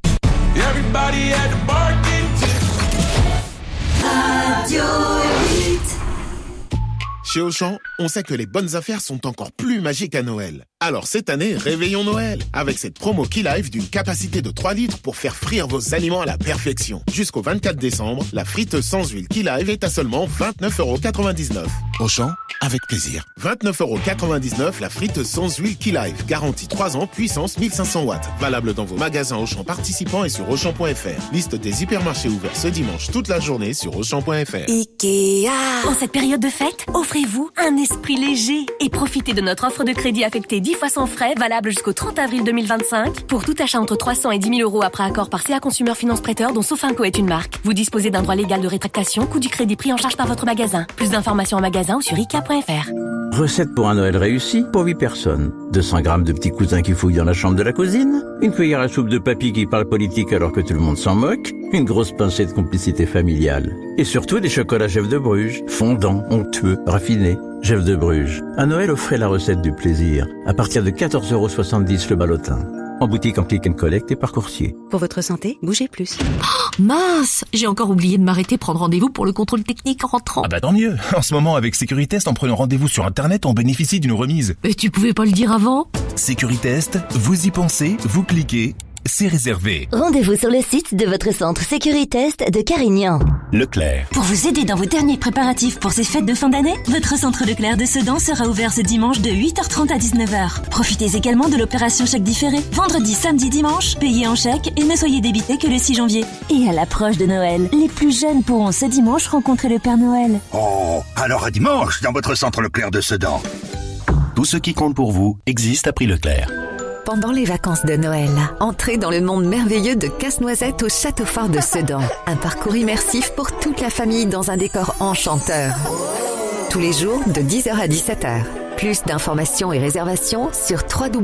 [SPEAKER 11] Chez Auchan, on sait que les bonnes affaires sont encore plus magiques à Noël. Alors cette année, réveillons Noël avec cette promo Key Life d'une capacité de 3 litres pour faire frire vos aliments à la perfection. Jusqu'au 24 décembre, la friteuse sans huile Key Life est à seulement 29,99 €. Auchan, avec plaisir. 29,99 € la friteuse sans huile Key Life. Garantie 3 ans, puissance 1500 watts. Valable dans vos magasins Auchan participants et sur Auchan.fr. Liste des hypermarchés ouverts ce dimanche toute la journée sur Auchan.fr.
[SPEAKER 14] Ikea. En cette période de fête, offrez-vous un esprit léger et profitez de notre offre de crédit affectée 10 fois sans frais, valable jusqu'au 30 avril 2025. Pour tout achat entre 300 et 10 000 € après accord par CA Consumer Finance Prêteur, dont Sofinco est une marque. Vous disposez d'un droit légal de rétractation, coût du crédit pris en charge par votre magasin. Plus d'informations en magasin ou sur Ikea.fr.
[SPEAKER 16] Recette pour un Noël réussi pour 8 personnes. 200 grammes de petits cousins qui fouillent dans la chambre de la cousine, une cuillère à soupe de papy qui parle politique alors que tout le monde s'en moque, une grosse pincée de complicité familiale. Et surtout des chocolats Jeff de Bruges, fondants, onctueux, raffinés. Jeff de Bruges. À Noël, offrez la recette du plaisir. À partir de 14,70 € le ballotin. En boutique, en click and collect et par coursier.
[SPEAKER 22] Pour votre santé, bougez plus.
[SPEAKER 13] Oh, mince, j'ai encore oublié de m'arrêter prendre rendez-vous pour le contrôle technique en rentrant.
[SPEAKER 17] Ah bah tant mieux. En ce moment, avec Sécuritest, en prenant rendez-vous sur Internet, on bénéficie d'une remise.
[SPEAKER 13] Mais tu pouvais pas le dire avant?
[SPEAKER 17] Sécuritest, vous y pensez, vous cliquez, c'est réservé.
[SPEAKER 10] Rendez-vous sur le site de votre centre Sécuritest de Carignan.
[SPEAKER 17] Leclerc.
[SPEAKER 14] Pour vous aider dans vos derniers préparatifs pour ces fêtes de fin d'année, votre centre Leclerc de Sedan sera ouvert ce dimanche de 8h30 à 19h. Profitez également de l'opération chèque différé. Vendredi, samedi, dimanche, payez en chèque et ne soyez débité que le 6 janvier.
[SPEAKER 10] Et à l'approche de Noël, les plus jeunes pourront ce dimanche rencontrer le Père Noël.
[SPEAKER 21] Oh, alors à dimanche dans votre centre Leclerc de Sedan.
[SPEAKER 17] Tout ce qui compte pour vous existe à prix Leclerc.
[SPEAKER 13] Pendant les vacances de Noël, entrez dans le monde merveilleux de Casse-Noisette au Château Fort de Sedan. Un parcours immersif pour toute la famille dans un décor enchanteur. Tous les jours de 10h à 17h. Plus d'informations et réservations sur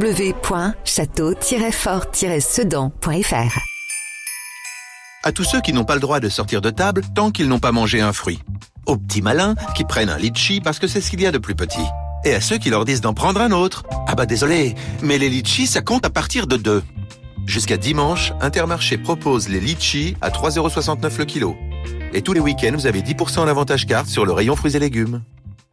[SPEAKER 13] www.château-fort-sedan.fr.
[SPEAKER 23] À tous ceux qui n'ont pas le droit de sortir de table tant qu'ils n'ont pas mangé un fruit. Aux petits malins qui prennent un litchi parce que c'est ce qu'il y a de plus petit. Et à ceux qui leur disent d'en prendre un autre. Ah bah désolé, mais les litchis, ça compte à partir de 2. Jusqu'à dimanche, Intermarché propose les litchis à 3,69 € le kilo. Et tous les week-ends, vous avez 10% d'avantage carte sur le rayon fruits et légumes.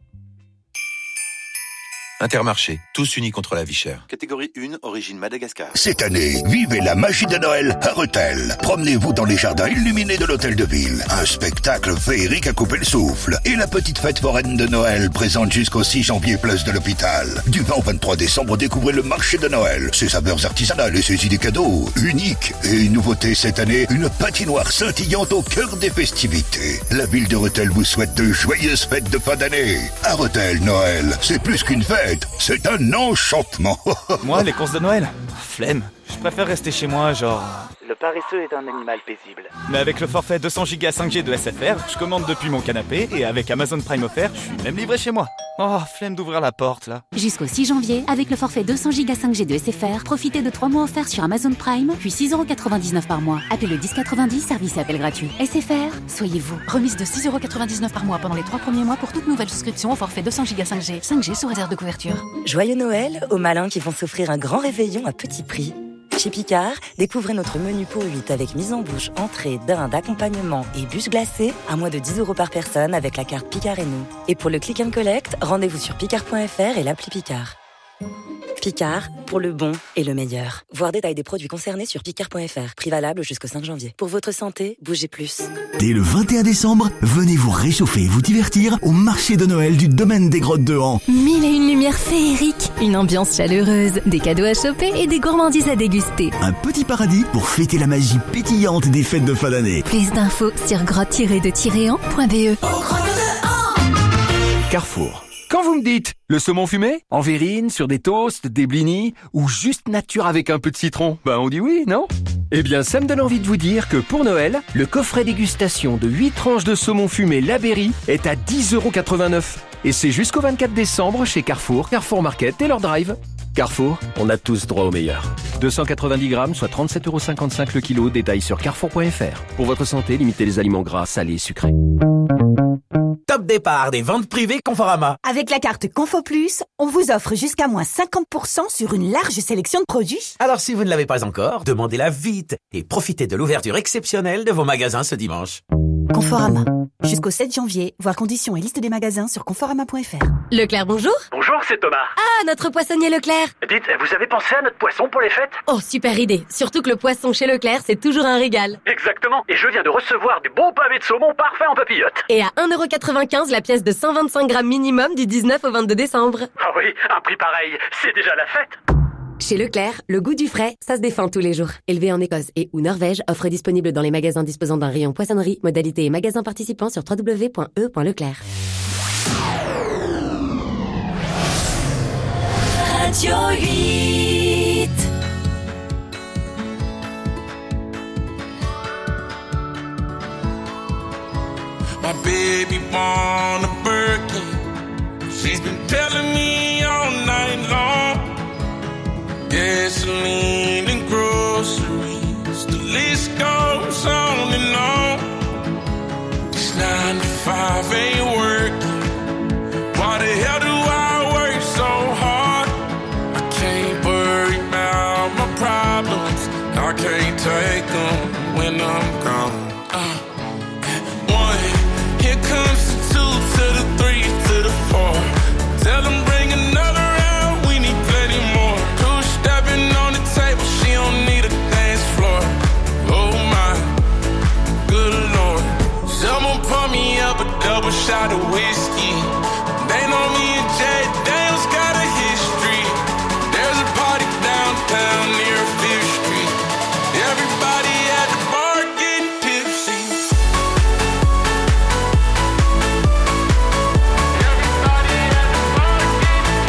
[SPEAKER 23] Intermarché, tous unis contre la vie chère. Catégorie 1, origine Madagascar.
[SPEAKER 21] Cette année, vivez la magie de Noël à Rethel. Promenez-vous dans les jardins illuminés de l'hôtel de ville. Un spectacle féerique à couper le souffle. Et la petite fête foraine de Noël présente jusqu'au 6 janvier place de l'hôpital. Du 20 au 23 décembre, découvrez le marché de Noël. Ses saveurs artisanales et ses idées cadeaux uniques. Et une nouveauté cette année, une patinoire scintillante au cœur des festivités. La ville de Rethel vous souhaite de joyeuses fêtes de fin d'année. À Rethel, Noël, c'est plus qu'une fête. C'est un enchantement.
[SPEAKER 25] Moi, les courses de Noël, flemme. Je préfère rester chez moi, genre... Le paresseux est un animal paisible. Mais avec le forfait 200 Go 5G de SFR, je commande depuis mon canapé et avec Amazon Prime offert, je suis même livré chez moi. Oh, flemme d'ouvrir la porte, là.
[SPEAKER 14] Jusqu'au 6 janvier, avec le forfait 200 Go 5G de SFR, profitez de 3 mois offerts sur Amazon Prime, puis 6,99 € par mois. Appelez le 1090, service et appel gratuit. SFR, soyez vous. Remise de 6,99 € par mois pendant les 3 premiers mois pour toute nouvelle souscription au forfait 200 Go 5G. 5G sous réserve de couverture.
[SPEAKER 22] Joyeux Noël aux malins qui vont s'offrir un grand réveillon à petit prix. Chez Picard, découvrez notre menu pour 8 avec mise en bouche, entrée, dinde, accompagnement et bûche glacée à moins de 10 € par personne avec la carte Picard et nous. Et pour le click and collect, rendez-vous sur picard.fr et l'appli Picard. Picard, pour le bon et le meilleur. Voir détail des produits concernés sur picard.fr. Prix valable jusqu'au 5 janvier. Pour votre santé, bougez plus.
[SPEAKER 3] Dès le 21 décembre, venez vous réchauffer et vous divertir au marché de Noël du domaine des Grottes de Han.
[SPEAKER 14] 1001 lumières féeriques, une ambiance chaleureuse, des cadeaux à choper et des gourmandises à déguster.
[SPEAKER 3] Un petit paradis pour fêter la magie pétillante des fêtes de fin d'année.
[SPEAKER 14] Plus d'infos sur grotte-de-han.be.
[SPEAKER 4] Carrefour. Quand vous me dites le saumon fumé, en verrine, sur des toasts, des blinis, ou juste nature avec un peu de citron, on dit oui, non? Eh bien, ça me donne envie de vous dire que pour Noël, le coffret dégustation de 8 tranches de saumon fumé La Berry est à 10,89 €. Et c'est jusqu'au 24 décembre chez Carrefour, Carrefour Market et leur drive. Carrefour, on a tous droit au meilleur. 290 grammes, soit 37,55 € le kilo, détail sur carrefour.fr. Pour votre santé, limitez les aliments gras, salés et sucrés.
[SPEAKER 6] Top départ des ventes privées Conforama.
[SPEAKER 7] Avec la carte Confo Plus, on vous offre jusqu'à moins 50% sur une large sélection de produits.
[SPEAKER 6] Alors si vous ne l'avez pas encore, demandez-la vite et profitez de l'ouverture exceptionnelle de vos magasins ce dimanche.
[SPEAKER 7] Conforama. Jusqu'au 7 janvier, voir conditions et liste des magasins sur conforama.fr.
[SPEAKER 14] Leclerc, bonjour.
[SPEAKER 24] Bonjour, c'est Thomas.
[SPEAKER 14] Ah, notre poissonnier Leclerc.
[SPEAKER 24] Dites, vous avez pensé à notre poisson pour les fêtes?
[SPEAKER 14] Oh, super idée. Surtout que le poisson chez Leclerc, c'est toujours un régal.
[SPEAKER 24] Exactement. Et je viens de recevoir des bons pavés de saumon parfaits en papillote.
[SPEAKER 14] Et à 1,95 € la pièce de 125 grammes minimum du 19 au 22 décembre.
[SPEAKER 24] Ah oui, un prix pareil, c'est déjà la fête.
[SPEAKER 14] Chez Leclerc, le goût du frais, ça se défend tous les jours. Élevé en Écosse et ou Norvège, offre disponible dans les magasins disposant d'un rayon poissonnerie, modalité et magasins participants sur www.e.leclerc.
[SPEAKER 5] Radio 8.
[SPEAKER 2] My baby born a Birkin. She's been telling me all night long. Gasoline and groceries, the list goes on and on. This 9 to 5 ain't working. Why the hell do I work so hard? I can't worry about my problems. I can't take them when I'm gone. 1, here comes the 2 to the 3 to the 4. Tell them bring another round, we need plenty more. 2 stepping on the table, she don't need a dance floor. Oh my, good lord. Someone pour me up a double shot of whiskey. They know me and Jay Daniels got a history. There's a party downtown near 5th Street. Everybody at the bar getting tipsy. Everybody at the bar getting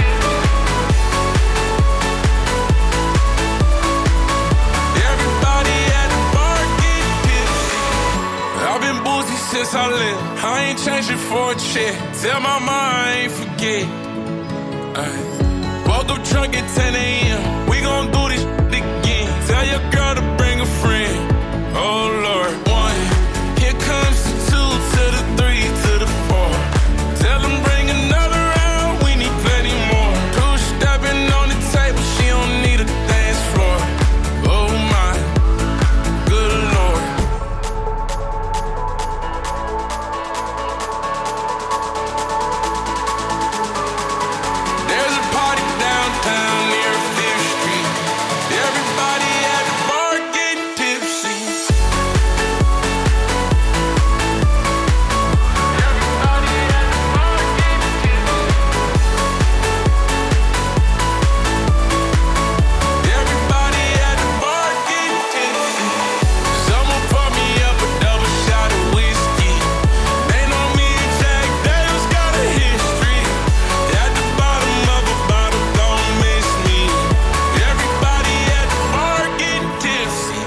[SPEAKER 2] tipsy. Everybody at the bar getting tipsy. I've been boozy since I left. I ain't changing for a check. Tell my mom I ain't forget. Woke up drunk at 10 a.m. We gon' do this again. Tell your girl to bring a friend. Oh Lord. 1, here comes the 2 to the 3 to the 4. Tell them bring another round, we need plenty more. 2 stepping on the table, she don't need a dance floor. Oh my, good lord. There's a party downtown near 5th Street. Everybody at the bar getting tipsy. Everybody at the bar getting tipsy. Everybody at the bar getting tipsy. Someone pour me up a double shot of whiskey. They know me and Jack Daniels got a history. At the bottom of a bottle, don't miss me. Everybody at the bar getting tipsy.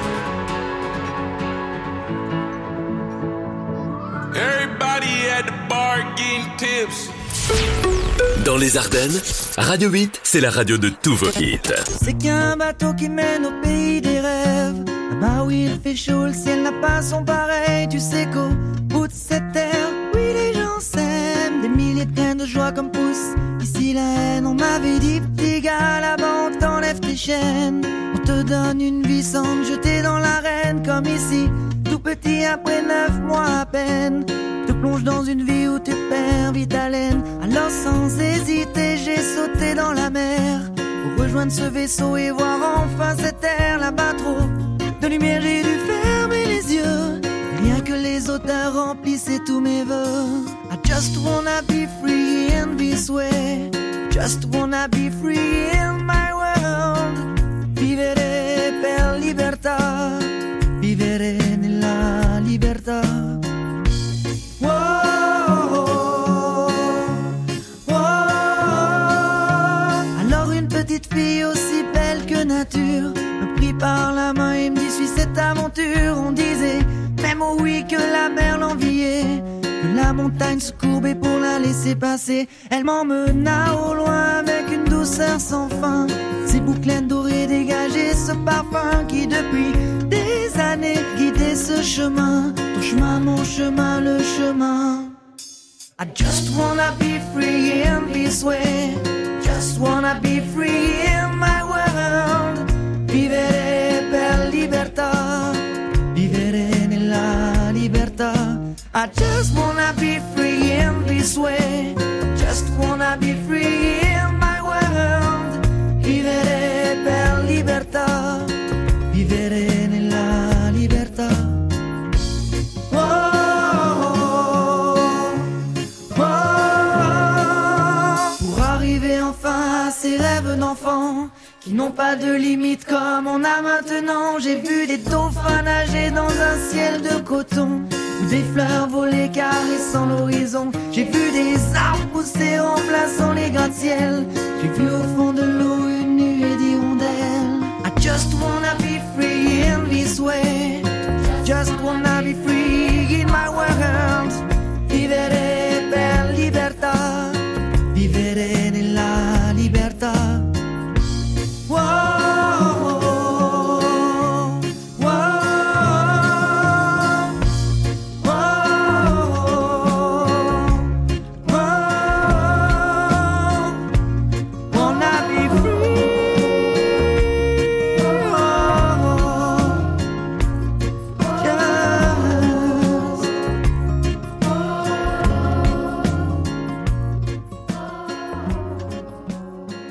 [SPEAKER 2] Everybody at the bar getting tipsy.
[SPEAKER 9] Dans les Ardennes, Radio 8, c'est la radio de tous vos hits.
[SPEAKER 5] C'est qu'un bateau qui mène au pays des rêves. Là-bas où il fait chaud, le ciel n'a pas son pareil. Tu sais qu'au bout de cette terre, oui les gens s'aiment. Des milliers de graines de joie comme poussent ici la haine. On m'avait dit petit gars, là-bas on t'enlève tes chaînes. On te donne une vie sans te jeter dans l'arène. Comme ici, tout petit après 9 mois à peine. Te plonge dans une vie où tu perds vite haleine. Alors sans hésiter j'ai sauté dans la mer pour rejoindre loin de ce vaisseau et voir enfin cette terre là-bas trop de lumière. J'ai dû fermer les yeux, rien que les odeurs remplissaient tous mes vœux. I just wanna be free in this way, just wanna be free in my world. Vivere per libertà, vivere nella libertà. Petite fille aussi belle que nature me prit par la main et me dit suis cette aventure. On disait même oh oui que la mer l'enviait, que la montagne se courbait pour la laisser passer. Elle m'emmena au loin avec une douceur sans fin, ses boucles dorées dégageaient ce parfum qui depuis des années guidait ce chemin. Ton chemin, mon chemin, le chemin. I just wanna be free in this way, just wanna be free in my world. Vivere per libertà, vivere nella libertà. I just wanna be free in this way, just wanna be free in my world. Vivere per libertà, vivere nella libertà. Ces rêves d'enfants qui n'ont pas de limite comme on a maintenant. J'ai vu des dauphins nager dans un ciel de coton, ou des fleurs voler caressant l'horizon. J'ai vu des arbres pousser remplaçant les gratte-ciel. J'ai vu au fond